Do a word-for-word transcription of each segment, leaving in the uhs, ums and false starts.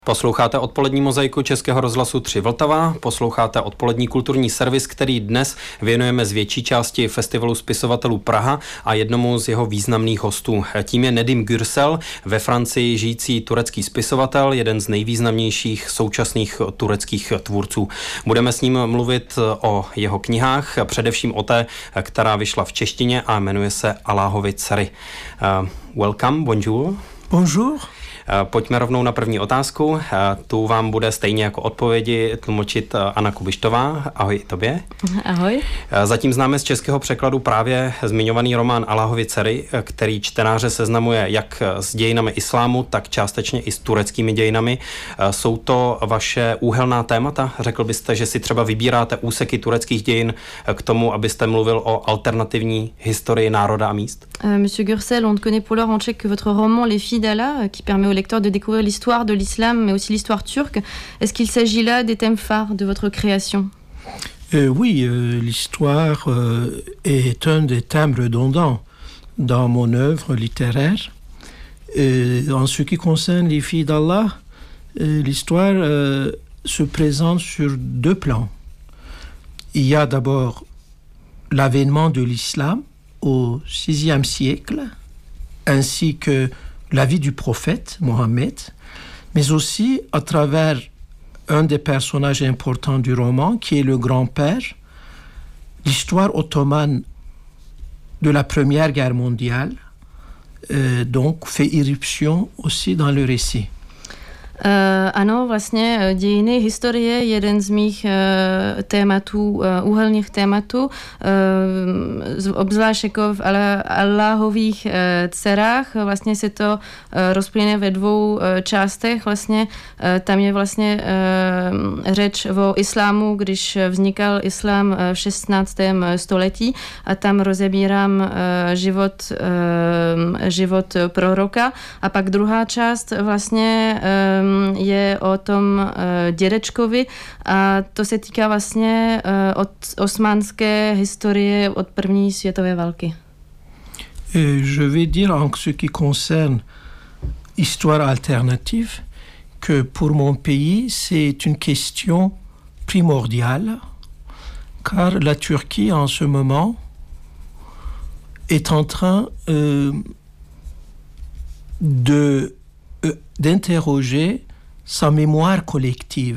Posloucháte odpolední mozaiku Českého rozhlasu tři Vltava, posloucháte odpolední kulturní servis, který dnes věnujeme z větší části Festivalu spisovatelů Praha a jednomu z jeho významných hostů. Tím je Nedim Gürsel, ve Francii žijící turecký spisovatel, jeden z nejvýznamnějších současných tureckých tvůrců. Budeme s ním mluvit o jeho knihách, především o té, která vyšla v češtině a jmenuje se Alláhovy dcery. Uh, welcome, bonjour. Bonjour. Pojďme rovnou na první otázku. Tu vám bude stejně jako odpovědi tlumočit Anna Kubištová. Ahoj tobě. Ahoj. Zatím známe z českého překladu právě zmiňovaný román Alláhovy dcery, který čtenáře seznamuje jak s dějinami islámu, tak částečně i s tureckými dějinami. Jsou to vaše úhelná témata? Řekl byste, že si třeba vybíráte úseky tureckých dějin k tomu, abyste mluvil o alternativní historii národa a míst? Euh, Monsieur Gürsel, on ne connaît pour l'heure en tchèque que votre roman Les filles d'Allah, qui permet aux lecteurs de découvrir l'histoire de l'islam, mais aussi l'histoire turque. Est-ce qu'il s'agit là des thèmes phares de votre création? euh, Oui, euh, l'histoire euh, est un des thèmes redondants dans mon œuvre littéraire. Et en ce qui concerne Les filles d'Allah, euh, l'histoire euh, se présente sur deux plans. Il y a d'abord l'avènement de l'islam au sixième siècle, ainsi que la vie du prophète Mohammed, mais aussi à travers un des personnages importants du roman, qui est le grand-père, l'histoire ottomane de la Première Guerre mondiale, euh, donc fait irruption aussi dans le récit. Uh, ano, vlastně dějiny historie je jeden z mých uh, tématů, uh, úhelných tématů, uh, obzvlášť jako v Alláhových uh, dcerách. Vlastně se to uh, rozplyne ve dvou uh, částech. Vlastně uh, tam je vlastně uh, řeč o islámu, když vznikal islám v šestnáctém století a tam rozebírám uh, život, uh, život proroka. A pak druhá část vlastně um, je o tom uh, dědečkovi a to se týká vlastně uh, od osmanské historie od první světové války. Et je vais dire en ce qui concerne histoire alternative que pour mon pays c'est une question primordiale car la Turquie en ce moment est en train euh, de euh, d'interroger sa mémoire collective.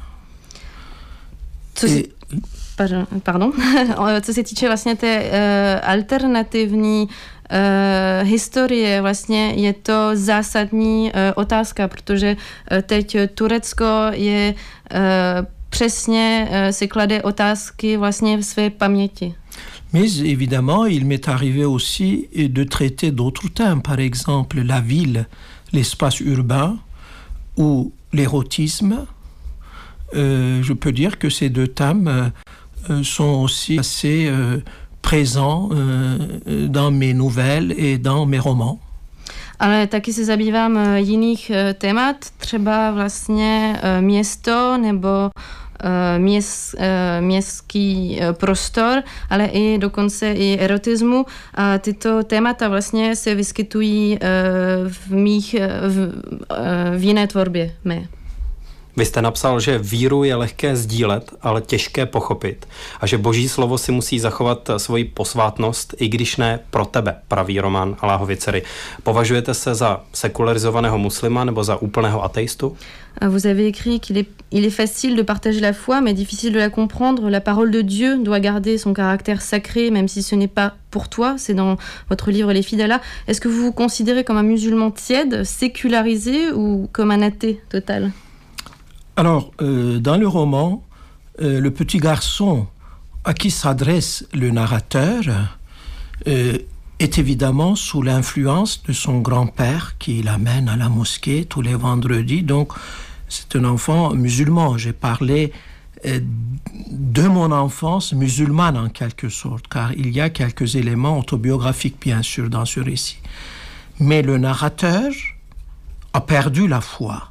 Co se, pardon, pardon. Co se týče vlastně té uh, alternativní uh, historie, vlastně je to zásadní uh, otázka, protože uh, teď Turecko je uh, přesně uh, si klade otázky vlastně v své paměti. Mais évidemment, il m'est arrivé aussi de traiter d'autres thèmes, par exemple la ville, l'espace urbain, ou l'érotisme. Euh, je peux dire que ces deux thèmes euh, sont aussi assez euh, présents euh, dans mes nouvelles et dans mes romans. Ale taky se zabývám jiných témat, třeba vlastně město nebo Měst, městský prostor, ale i dokonce i erotismu. A tyto témata vlastně se vyskytují v mých, v, v jiné tvorbě mé. Vy jste napsal, že víru je lehké sdílet, ale těžké pochopit a že boží slovo si musí zachovat svoji posvátnost, i když ne pro tebe, pravý román Alláhovy dcery. Považujete se za sekularizovaného muslima nebo za úplného ateistu? Vous avez écrit qu'il est, il est facile de partager la foi, mais difficile de la comprendre. La parole de Dieu doit garder son caractère sacré, même si ce n'est pas pour toi. C'est dans votre livre Les filles d'Allah. Est-ce que vous vous considérez comme un musulman tiède, sécularisé ou comme un athée total? Alors, euh, dans le roman, euh, le petit garçon à qui s'adresse le narrateur euh, est évidemment sous l'influence de son grand-père qui l'amène à la mosquée tous les vendredis. Donc, c'est un enfant musulman. J'ai parlé euh, de mon enfance musulmane en quelque sorte, car il y a quelques éléments autobiographiques, bien sûr, dans ce récit. Mais le narrateur a perdu la foi.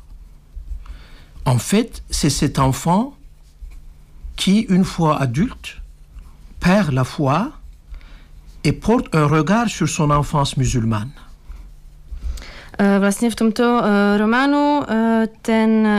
En fait, c'est cet enfant qui, une fois adulte, perd la foi et porte un regard sur son enfance musulmane. Vlastně v tomto románu ten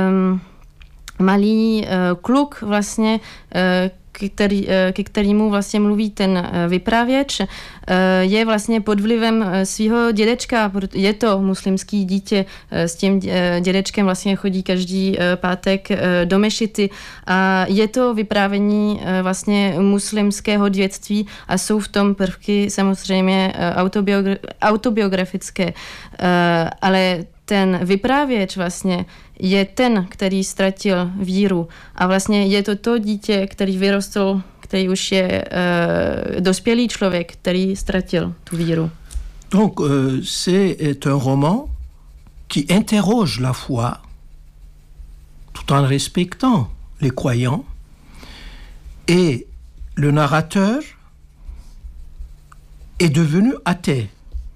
malý kluk vlastně, který, ke kterému vlastně mluví ten vypravěč, je vlastně pod vlivem svého dědečka. Je to muslimský dítě, s tím dědečkem vlastně chodí každý pátek do mešity a je to vyprávění vlastně muslimského dětství a jsou v tom prvky samozřejmě autobiogra- autobiografické. Ale ten vyprávěč vlastně je ten, který ztratil víru. A vlastně je to to dítě, který vyrostl, který už je uh, dospělý člověk, který ztratil tu víru. Donc, euh, c'est un roman qui interroge la foi tout en respectant les croyants. Et le narrateur est devenu athée.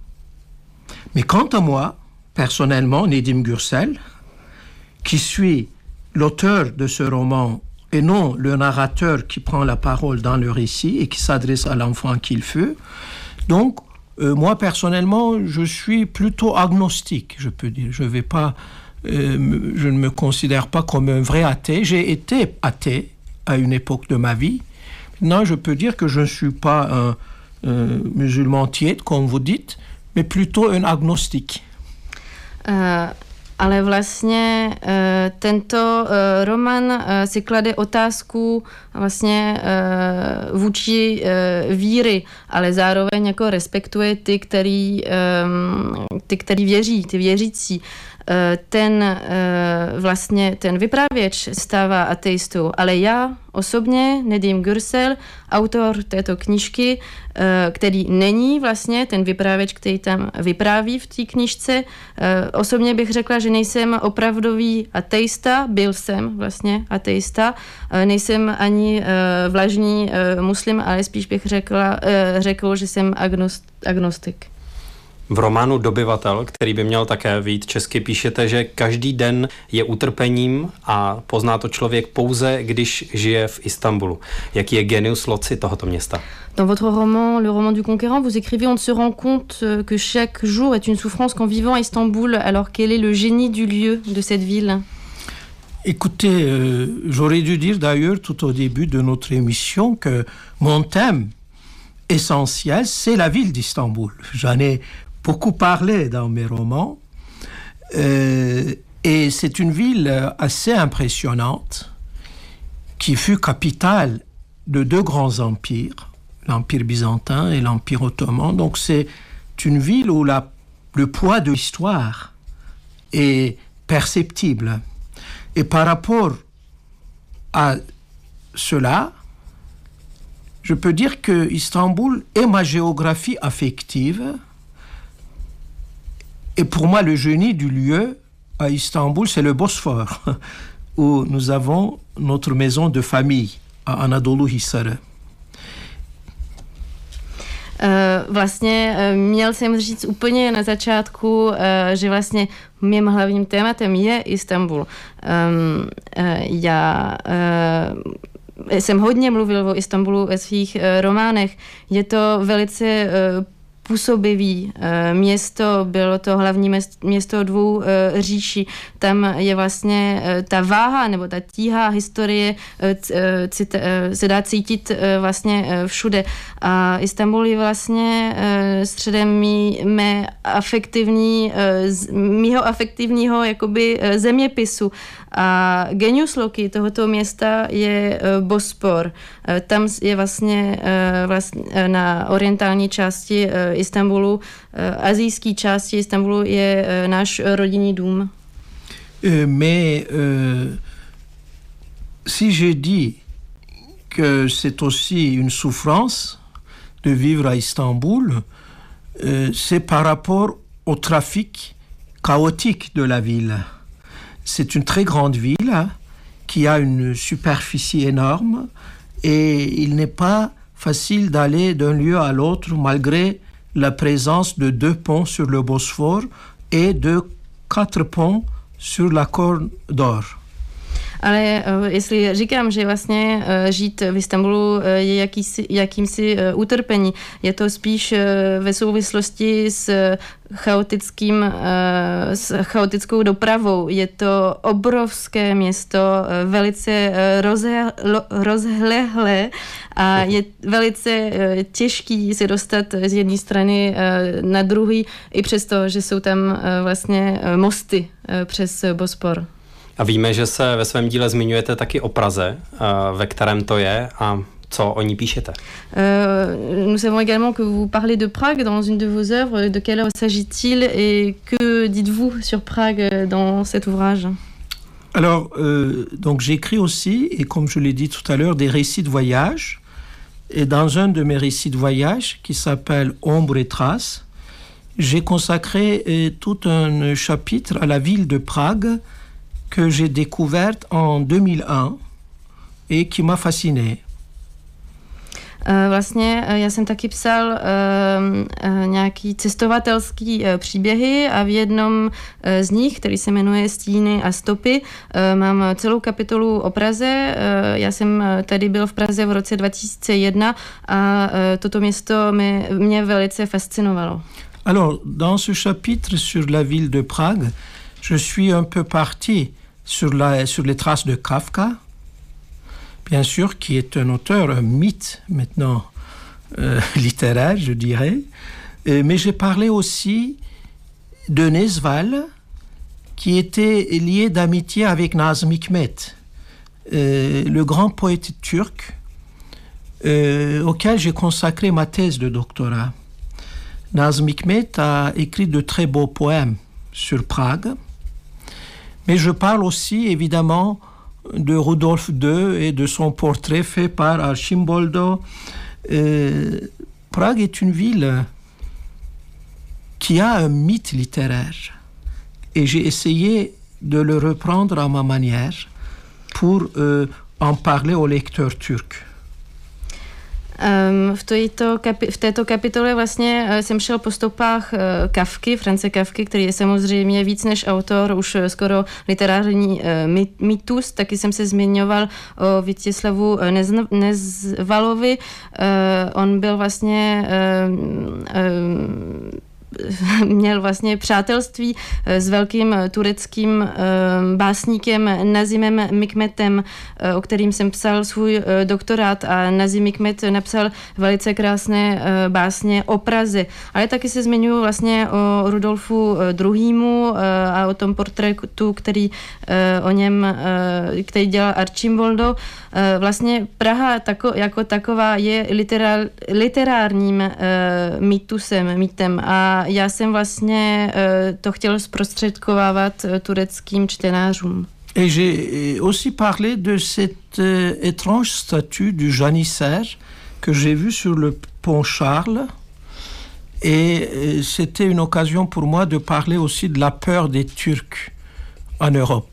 Mais quant à moi, personnellement, Nedim Gürsel, qui suis l'auteur de ce roman et non le narrateur qui prend la parole dans le récit et qui s'adresse à l'enfant qu'il fut. Donc, euh, moi, personnellement, je suis plutôt agnostique, je peux dire. Je vais pas, euh, je ne me considère pas comme un vrai athée. J'ai été athée à une époque de ma vie. Maintenant, je peux dire que je ne suis pas un, un musulman tiède, comme vous dites, mais plutôt un agnostique. Uh... Ale vlastně uh, tento uh, roman uh, si klade otázku vlastně uh, vůči uh, víry, ale zároveň jako respektuje ty, který, um, ty, který věří, ty věřící. Uh, ten uh, vlastně ten vypravěč stává ateistou, ale já osobně, Nedim Gürsel, autor této knížky, uh, který není vlastně ten vypravěč, který tam vypráví v té knížce, uh, osobně bych řekla, že nejsem opravdový ateista, byl jsem vlastně ateista, uh, nejsem ani uh, vlažný uh, muslim, ale spíš bych řekla, uh, řekl, že jsem agnost, agnostik. V románu Dobyvatel, který by měl také vyjít česky, píšete, že každý den je utrpením a pozná to člověk pouze, když žije v Istanbulu. Jaký je genius loci tohoto města? Dans votre roman, Le roman du conquérant, vous écrivez: on se rend compte que chaque jour est une souffrance qu'en vivant à Istanbul. Alors quel est le génie du lieu, de cette ville? Écoutez, euh, j'aurais dû dire d'ailleurs tout au début de notre émission que mon thème essentiel, c'est la ville d'Istanbul. J'en ai beaucoup parlé dans mes romans. Euh, et c'est une ville assez impressionnante qui fut capitale de deux grands empires, l'Empire byzantin et l'Empire ottoman. Donc c'est une ville où la, le poids de l'histoire est perceptible. Et par rapport à cela, je peux dire que Istanbul est ma géographie affective. Et pour moi, le génie du lieu à Istanbul, c'est le Bosphore, où nous avons notre maison de famille à Anadolu Hisarı. Uh, vlastně uh, měl jsem říct úplně na začátku, uh, že vlastně mým hlavním tématem je Istanbul. Um, uh, já uh, jsem hodně mluvil o Istanbulu ve svých uh, románech. Je to velice uh, působivý e, město, bylo to hlavní město dvou e, říší. Tam je vlastně e, ta váha nebo ta tíha historie e, cita, e, se dá cítit e, vlastně e, všude. A Istanbul je vlastně e, středem mý, mé afektivní, e, z, mýho afektivního jakoby e, zeměpisu. A genius loci tohoto města je e, Bospor. E, tam je vlastně, e, vlastně na orientální části e, Istanbulu, azijské části Istanbulu je náš rodinný dům. Euh, mais euh, si je dis que c'est aussi une souffrance de vivre à Istanbul, euh, c'est par rapport au trafic chaotique de la ville. C'est une très grande ville qui a une superficie énorme et il n'est pas facile d'aller d'un lieu à l'autre malgré la présence de deux ponts sur le Bosphore et de quatre ponts sur la Corne d'Or. Ale uh, jestli říkám, že vlastně uh, žít v Istanbulu uh, je jakýsi, jakýmsi uh, utrpení, je to spíš uh, ve souvislosti s chaotickým, uh, s chaotickou dopravou. Je to obrovské město, uh, velice uh, rozhe, lo, rozhlehlé a je velice uh, těžký se dostat z jedné strany uh, na druhý, i přesto, že jsou tam uh, vlastně uh, mosty uh, přes Bospor. A víme, že se ve svém díle zmiňujete taky o Praze, uh, ve kterém to je a co o ní píšete. Euh, nous savons également que vous parlez de Prague dans une de vos œuvres. De quelle œuvre s'agit-il et que dites-vous sur Prague dans cet ouvrage? Alors, euh, donc j'écris aussi, et comme je l'ai dit tout à l'heure, des récits de voyage. Et dans un de mes récits de voyage, qui s'appelle Ombre et Traces, j'ai consacré euh, tout un chapitre à la ville de Prague que j'ai découverte en deux mille un et qui m'a fasciné. Vlastně já jsem taky psal uh, nějaký cestovatelský uh, příběhy a v jednom uh, z nich, který se jmenuje Stíny a stopy, uh, mám celou kapitolu o Praze. Uh, já jsem tady byl v Praze v roce dva tisíce jedna a uh, toto město mě, mě velice fascinovalo. Alors, dans ce chapitre sur la ville de Prague, je suis un peu parti sur, la, sur les traces de Kafka, bien sûr, qui est un auteur, un mythe maintenant euh, littéraire, je dirais. Euh, mais j'ai parlé aussi de Nezval, qui était lié d'amitié avec Nazım Hikmet, euh, le grand poète turc euh, auquel j'ai consacré ma thèse de doctorat. Nazım Hikmet a écrit de très beaux poèmes sur Prague, mais je parle aussi, évidemment, de Rudolf deux et de son portrait fait par Archimboldo. Euh, Prague est une ville qui a un mythe littéraire et j'ai essayé de le reprendre à ma manière pour euh, en parler aux lecteurs turcs. Um, v, této kapi- v této kapitole vlastně uh, jsem šel po stopách uh, Kafky, Franze Kafky, který je samozřejmě víc než autor, už uh, skoro literární uh, my- mýtus. Taky jsem se zmiňoval o Vítězslavu uh, Nez- Nezvalovi. Uh, on byl vlastně uh, uh, měl vlastně přátelství s velkým tureckým básníkem Nazimem Hikmetem, o kterým jsem psal svůj doktorát, a Nazim Hikmet napsal velice krásné básně o Praze. Ale taky se zmiňuji vlastně o Rudolfu druhýmu a o tom portrétu, který o něm, který dělal Archimboldo. Vlastně Praha tako, jako taková je literár, literárním mýtusem, mýtem, a já jsem vlastně to chtěl zprostředkovávat tureckým čtenářům. Et j'ai aussi parlé de cette euh, étrange statue du janissaire que j'ai vue sur le pont Charles. Et euh, c'était une occasion pour moi de parler aussi de la peur des Turcs en Europe.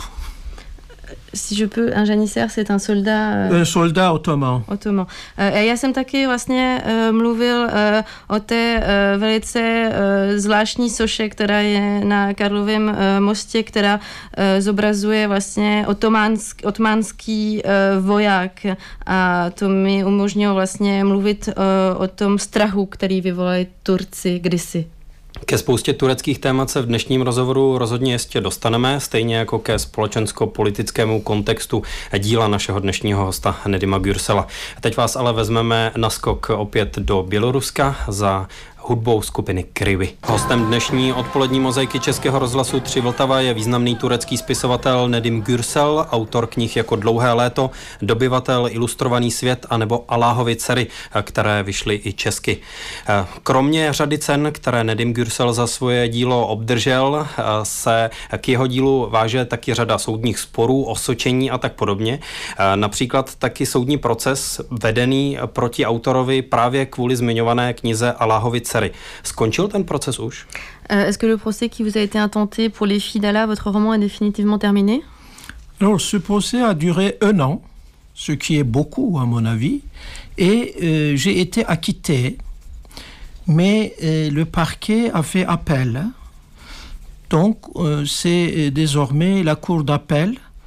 Si je peux, un janissaire, c'est un soldat... Un soldat ottoman. Ottoman. Já jsem taky vlastně mluvil o té velice zvláštní soše, která je na Karlovém mostě, která zobrazuje vlastně otománský, otománský voják, a to mi umožnilo vlastně mluvit o tom strachu, který vyvolali Turci kdysi. Ke spoustě tureckých témat se v dnešním rozhovoru rozhodně ještě dostaneme, stejně jako ke společensko-politickému kontextu díla našeho dnešního hosta Nedima Gürsela. Teď vás ale vezmeme na skok opět do Běloruska za hudbou skupiny Kryvy. Hostem dnešní odpolední mozaiky Českého rozhlasu tři Vltava je významný turecký spisovatel Nedim Gürsel, autor knih jako Dlouhé léto, Dobyvatel, Ilustrovaný svět a nebo Aláhovy dcery, které vyšly i česky. Kromě řady cen, které Nedim Gürsel za svoje dílo obdržel, se k jeho dílu váže taky řada soudních sporů, osočení a tak podobně. Například taky soudní proces vedený proti autorovi právě kvůli zmiňované knize Aláhovy dcery. Skončil ten proces už? Est-ce que le procès qui vous a été intenté pour Les Filles d'Allah, votre roman, est définitivement terminé? Alors, ce procès a duré un an, ce qui est beaucoup à mon avis, et euh, j'ai été acquitté, mais euh, le parquet a fait appel. Donc, euh, c'est désormais la cour d'appel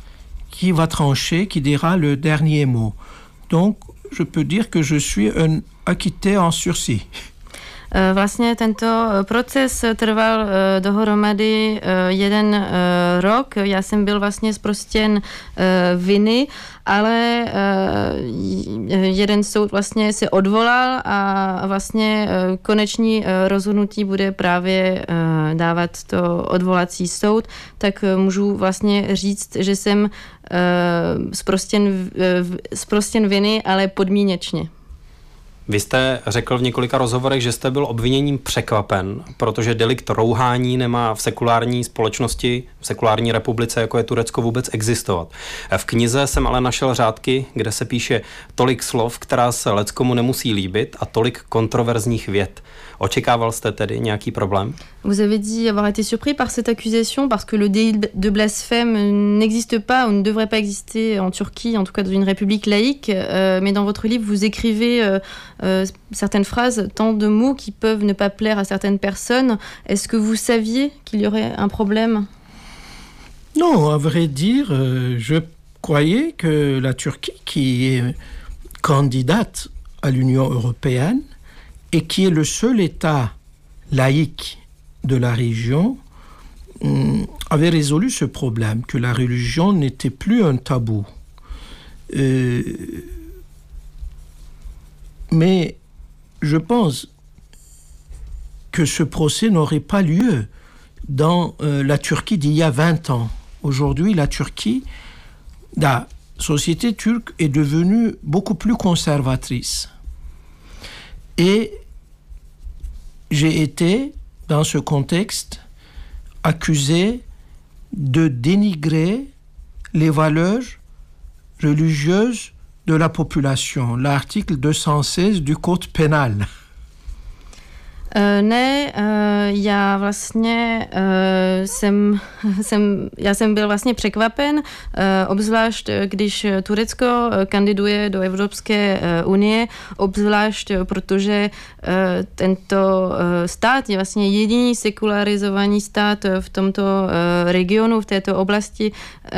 qui va trancher, qui dira le dernier mot. Donc, je peux dire que je suis un acquitté en sursis. Vlastně tento proces trval dohromady jeden rok. Já jsem byl vlastně zprostěn viny, ale jeden soud vlastně se odvolal a vlastně koneční rozhodnutí bude právě dávat to odvolací soud, tak můžu vlastně říct, že jsem zprostěn, zprostěn viny, ale podmínečně. Vy jste řekl v několika rozhovorech, že jste byl obviněním překvapen, protože delikt rouhání nemá v sekulární společnosti, v sekulární republice, jako je Turecko, vůbec existovat. V knize jsem ale našel řádky, kde se píše tolik slov, která se leckomu nemusí líbit, a tolik kontroverzních vět. Očekával jste tedy nějaký problém? Vous avez dit avoir été surpris par cette accusation parce que le délit de blasphème n'existe pas ou ne devrait pas exister en Turquie, en tout cas dans une république laïque. Euh, mais dans votre livre, vous écrivez euh, euh, certaines phrases, tant de mots qui peuvent ne pas plaire à certaines personnes. Est-ce que vous saviez qu'il y aurait un problème? Non, à vrai dire, euh, je croyais que la Turquie, qui est candidate à l'Union européenne et qui est le seul État laïque de la région, avait résolu ce problème, que la religion n'était plus un tabou. Euh, mais je pense que ce procès n'aurait pas lieu dans euh, la Turquie d'il y a vingt ans. Aujourd'hui, la Turquie, la société turque est devenue beaucoup plus conservatrice. Et j'ai été, dans ce contexte, accusé de dénigrer les valeurs religieuses de la population, l'article deux cent seize du Code pénal. Uh, ne, uh, já vlastně uh, jsem, jsem, já jsem byl vlastně překvapen, uh, obzvlášť když Turecko kandiduje do Evropské uh, unie, obzvlášť protože uh, tento uh, stát je vlastně jediný sekularizovaný stát v tomto uh, regionu, v této oblasti,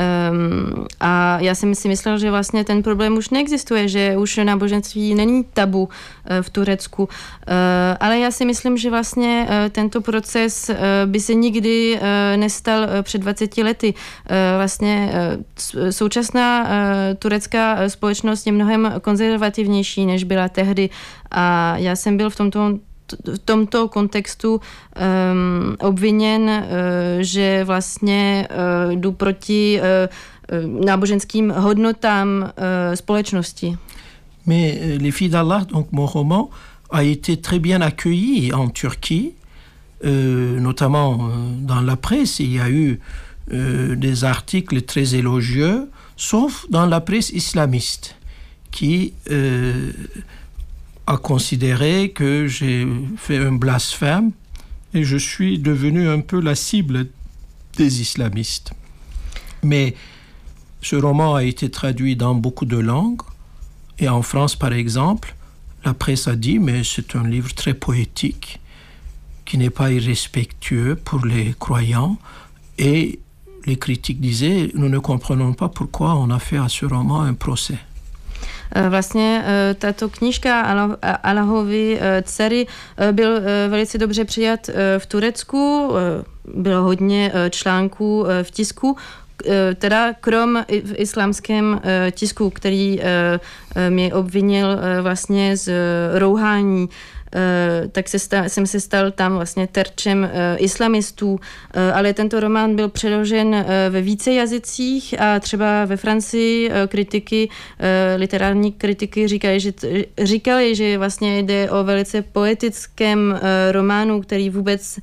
um, a já jsem si myslel, že vlastně ten problém už neexistuje, že už náboženství není tabu uh, v Turecku, uh, ale já si myslím, Myslím, že vlastně tento proces by se nikdy nestal před dvaceti lety. Vlastně současná turecká společnost je mnohem konzervativnější, než byla tehdy. A já jsem byl v tomto v tomto kontextu um, obviněn, uh, že vlastně uh, jdu proti uh, náboženským hodnotám uh, společnosti. Mais Les Filles d'Allah, donc mon roman, a été très bien accueilli en Turquie, euh, notamment euh, dans la presse. Il y a eu euh, des articles très élogieux, sauf dans la presse islamiste, qui euh, a considéré que j'ai fait un blasphème et je suis devenu un peu la cible des islamistes. Mais ce roman a été traduit dans beaucoup de langues, et en France, par exemple, la presse a dit, mais c'est un livre très poétique, qui n'est pas irrespectueux pour les croyants. Et les critiques disaient, nous ne comprenons pas pourquoi on a fait à ce roman un procès. Vlastně tato knížka Allahovy dcery byl velice dobře přijat v Turecku, bylo hodně článků v tisku, teda krom v islámském tisku, který mě obvinil vlastně z rouhání, tak se stal, jsem se stal tam vlastně terčem islamistů, ale tento román byl přeložen ve více jazycích a třeba ve Francii kritiky, literární kritiky říkali, že, říkali, že vlastně jde o velice poetickém románu, který vůbec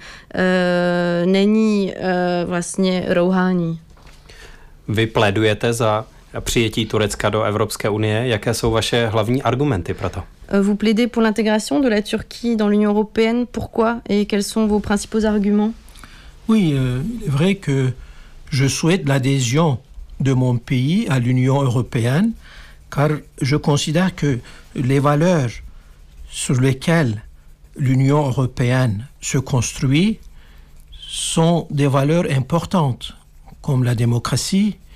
není vlastně rouhání. Vy plédujete za přijetí Turecka do Evropské unie. Jaké jsou vaše hlavní argumenty pro to? Vous plaidez pour l'intégration de la Turquie dans l'Union européenne. Pourquoi et quels sont vos principaux arguments? Oui, euh, il est vrai que je souhaite l'adhésion de mon pays à l'Union européenne, car je considère que les valeurs sur lesquelles l'Union européenne se construit sont des valeurs importantes, comme la démocratie,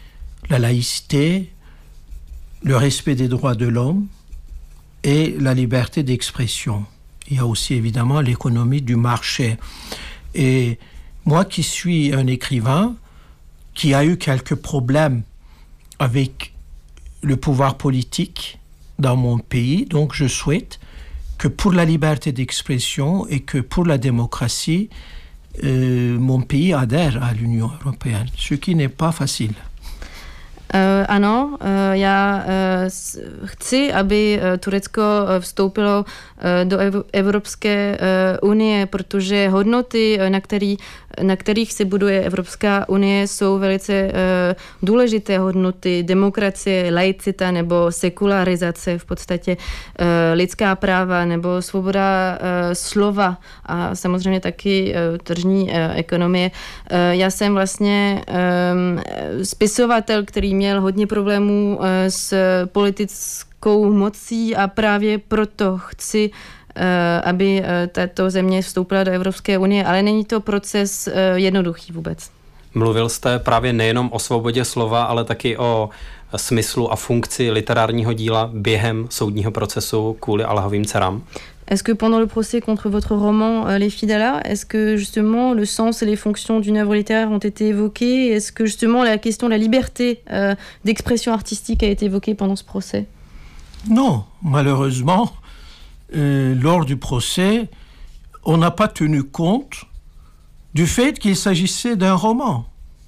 la laïcité, le respect des droits de l'homme et la liberté d'expression. Il y a aussi évidemment l'économie du marché. Et moi qui suis un écrivain qui a eu quelques problèmes avec le pouvoir politique dans mon pays, donc je souhaite que pour la liberté d'expression et que pour la démocratie, euh, mon pays adhère à l'Union européenne, ce qui n'est pas facile. Uh, ano, uh, já uh, chci, aby uh, Turecko uh, vstoupilo uh, do ev- Evropské uh, unie, protože hodnoty, uh, na, který, na kterých se buduje Evropská unie, jsou velice uh, důležité hodnoty, demokracie, laicita nebo sekularizace, v podstatě uh, lidská práva nebo svoboda uh, slova a samozřejmě taky uh, tržní uh, ekonomie. Uh, já jsem vlastně um, spisovatel, který měl hodně problémů s politickou mocí a právě proto chci, aby tato země vstoupila do Evropské unie, ale není to proces jednoduchý vůbec. Mluvil jste právě nejenom o svobodě slova, ale taky o smyslu a funkci literárního díla během soudního procesu kvůli Allahovým dcerám. Est-ce que pendant le procès contre votre roman euh, Les filles d'Allah, est-ce que justement le sens et les fonctions d'une œuvre littéraire ont été évoquées? Est-ce que justement la question de la liberté euh, d'expression artistique a été évoquée pendant ce procès? Non, malheureusement, euh, lors du procès, on n'a pas tenu compte du fait qu'il s'agissait d'un roman.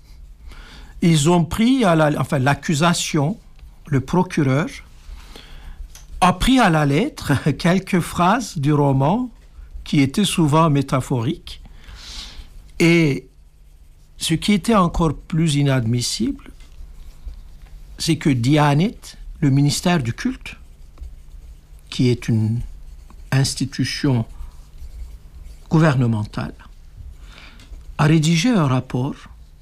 Ils ont pris à la, enfin, l'accusation, le procureur, a pris à la lettre quelques phrases du roman qui étaient souvent métaphoriques. Et ce qui était encore plus inadmissible, c'est que Diyanet, le ministère du culte, qui est une institution gouvernementale, a rédigé un rapport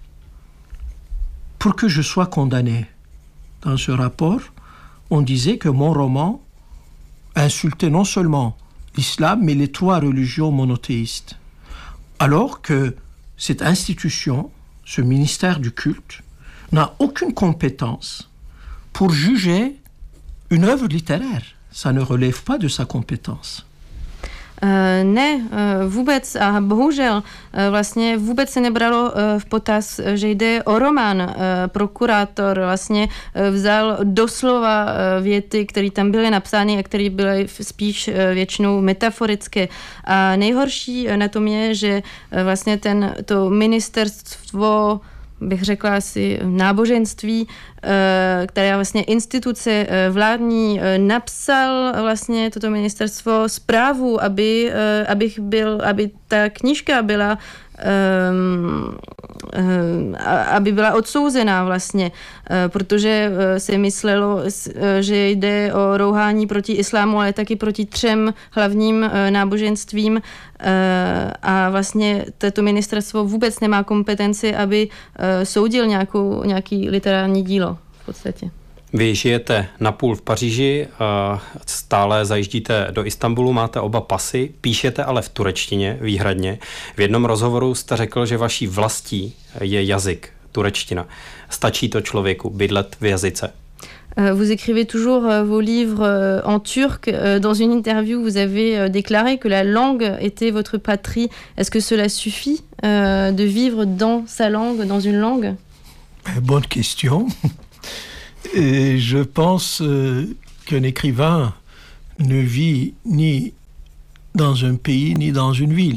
pour que je sois condamné. Dans ce rapport, on disait que mon roman insultait non seulement l'islam, mais les trois religions monothéistes. Alors que cette institution, ce ministère du culte, n'a aucune compétence pour juger une œuvre littéraire. Ça ne relève pas de sa compétence. Uh, ne, uh, vůbec a bohužel uh, vlastně vůbec se nebralo uh, v potaz, že jde o román. Uh, prokurátor vlastně uh, vzal doslova uh, věty, které tam byly napsány a které byly spíš uh, většinou metaforické. A nejhorší uh, na tom je, že uh, vlastně ten, to ministerstvo, bych řekla asi náboženství, která je vlastně instituce vládní, napsal vlastně toto ministerstvo zprávu, aby, abych byl, aby ta knížka byla Um, um, aby byla odsouzená vlastně, uh, protože uh, se myslelo, uh, že jde o rouhání proti islámu, ale taky proti třem hlavním uh, náboženstvím uh, a vlastně toto ministerstvo vůbec nemá kompetenci, aby uh, soudil nějakou, nějaký literární dílo v podstatě. Vy žijete napůl v Paříži, stále zajíždíte do Istanbulu, máte oba pasy, píšete ale v turečtině výhradně. V jednom rozhovoru jste řekl, že vaší vlastí je jazyk, turečtina. Stačí to člověku bydlet v jazyce? Vous écrivez toujours vos livres en turc. Dans une interview, vous avez déclaré que la langue était votre patrie. Est-ce que cela suffit de vivre dans sa langue, dans une langue? Bonne question. Et je pense euh, qu'un écrivain ne vit ni dans un pays ni dans une ville.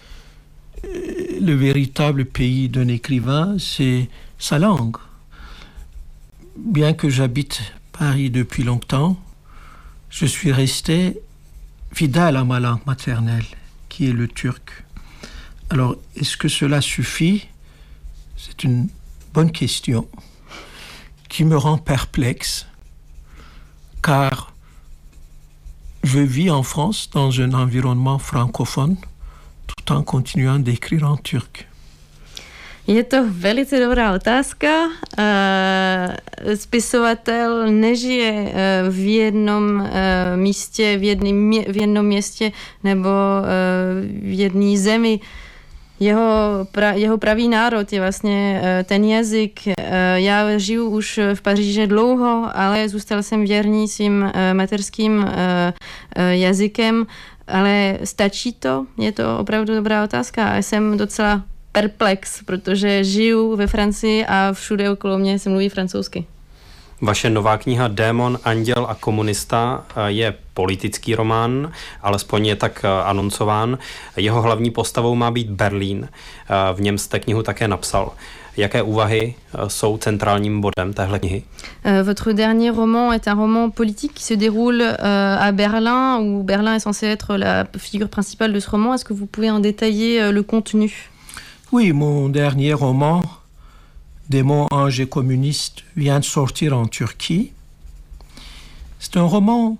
Le véritable pays d'un écrivain, c'est sa langue. Bien que j'habite Paris depuis longtemps, je suis resté fidèle à ma langue maternelle, qui est le turc. Alors, est-ce que cela suffit? C'est une bonne question qui me rend perplexe, car je vis en France dans un environnement francophone, tout en continuant d'écrire en turc. Je to velice dobrá otázka. Uh, spisovatel nežije uh, v jednom uh, místě, v, jedný, v jednom městě nebo uh, v jedné zemi. jeho, pra, jeho pravý národ je vlastně ten jazyk. Já žiju už v Paříži dlouho, ale zůstal jsem věrný svým mateřským jazykem, ale stačí to? Je to opravdu dobrá otázka a jsem docela perplex, protože žiju ve Francii a všude okolo mě se mluví francouzsky. Vaše nová kniha Démon, anděl a komunista je politický román, alespoň je tak anoncován. Jeho hlavní postavou má být Berlín. V něm jste knihu také napsal. Jaké úvahy jsou centrálním bodem téhle knihy? Votre dernier roman est un roman politique qui se déroule à Berlin, où Berlin est censé être la figure principale de ce roman. Est-ce que vous pouvez en détailler le contenu? Oui, mon dernier roman, Démon, ange et communiste, vient de sortir en Turquie. C'est un roman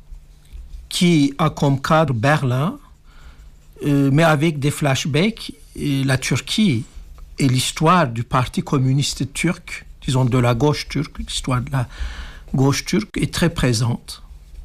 qui a comme cadre Berlin, euh, mais avec des flashbacks, et la Turquie et l'histoire du Parti communiste turc, disons de la gauche turque, l'histoire de la gauche turque est très présente.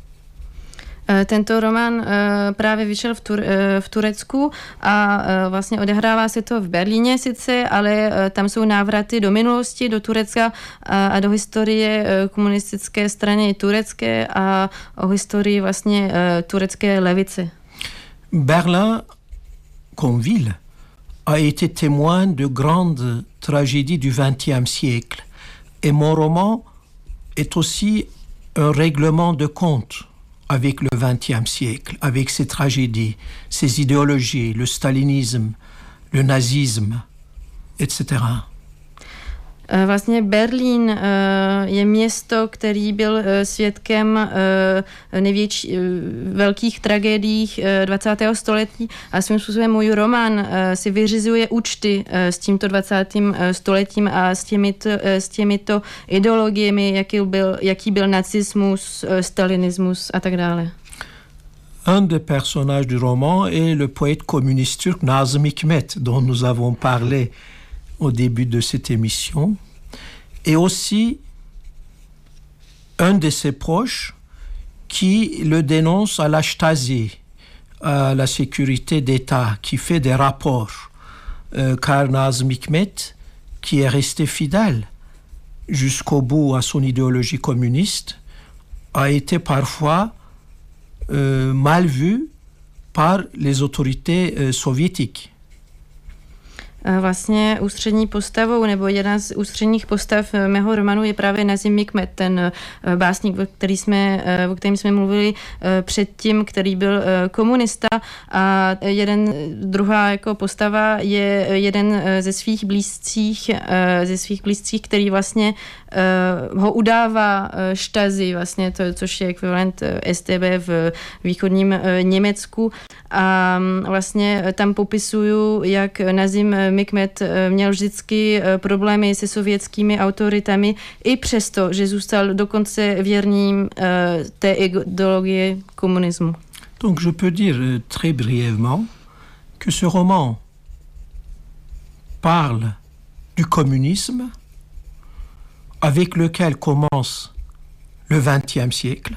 Tento román uh, právě vyšel v, Tur, uh, v Turecku a uh, vlastně odehrává se to v Berlíně sice, ale uh, tam jsou návraty do minulosti, do Turecka uh, a do historie uh, komunistické strany turecké a o historii vlastně uh, turecké levice. Berlin, comme ville, a été témoin de grandes tragédies du vingtième siècle. Et mon roman est aussi un règlement de compte avec le vingtième siècle, avec ses tragédies, ses idéologies, le stalinisme, le nazisme, et cetera. Vlastně Berlín je město, který byl svědkem největší, velkých tragédií dvacátého století a svým způsobem můj román si vyřizuje účty s tímto dvacátým stoletím a s těmito, s těmito ideologiemi, jaký byl, jaký byl nacismus, stalinismus a tak dále. Un des personnages du roman est le poète communiste turc Nazım Hikmet, dont nous avons parlé au début de cette émission, et aussi un de ses proches qui le dénonce à la Stasi, à la sécurité d'État, qui fait des rapports, euh, car Nazım Hikmet, qui est resté fidèle jusqu'au bout à son idéologie communiste, a été parfois euh, mal vu par les autorités euh, soviétiques. Vlastně ústřední postavou nebo jedna z ústředních postav mého romanu je právě Nazım Hikmet, ten básník, o, který jsme, o kterém jsme mluvili předtím, který byl komunista a jeden, druhá jako postava je jeden ze svých blízcích, ze svých blízcích, který vlastně ho udává Stasi, vlastně to, což je ekvivalent S T B v východním Německu a vlastně tam popisuju, jak Nazım Hikmet měl vždycky problémy se sovětskými autoritami, i přesto, že zůstal dokonce věrným té ideologie komunismu. Donc je peux dire très brièvement que ce roman parle du communisme avec lequel commence le vingtième siècle,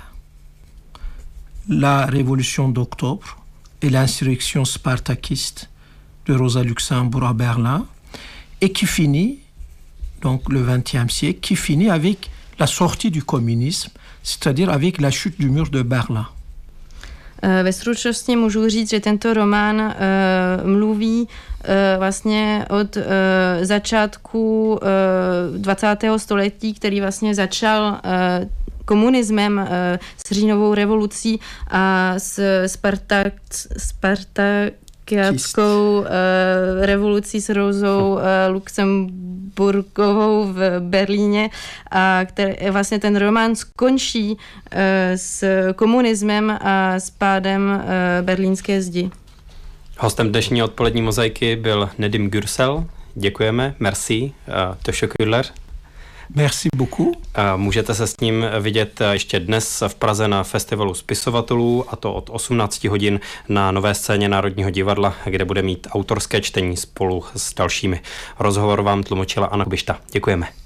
la révolution d'octobre et l'insurrection spartakiste de Rosa Luxembourg à Berlin, et qui finit, donc le vingtième siècle, qui finit avec la sortie du communisme, c'est-à-dire avec la chute du mur de Berlin. Ve stručnosti můžu říct, že tento román uh, mluví uh, vlastně od uh, začátku uh, dvacátého století, který vlastně začal uh, komunismem, uh, s říjnovou revolucí a s Spartak, Spartakiátskou uh, revolucí s Rozou uh, Luxemburgovou v Berlíně, a který, vlastně ten román skončí uh, s komunismem a s pádem uh, berlínské zdi. Hostem dnešní odpolední mozaiky byl Nedim Gürsel. Děkujeme, merci, uh, teşekkürler. Merci beaucoup. Můžete se s ním vidět ještě dnes v Praze na festivalu spisovatelů, a to od osmnácti hodin na Nové scéně Národního divadla, kde bude mít autorské čtení spolu s dalšími. Rozhovor vám tlumočila Anna Kubišta. Děkujeme.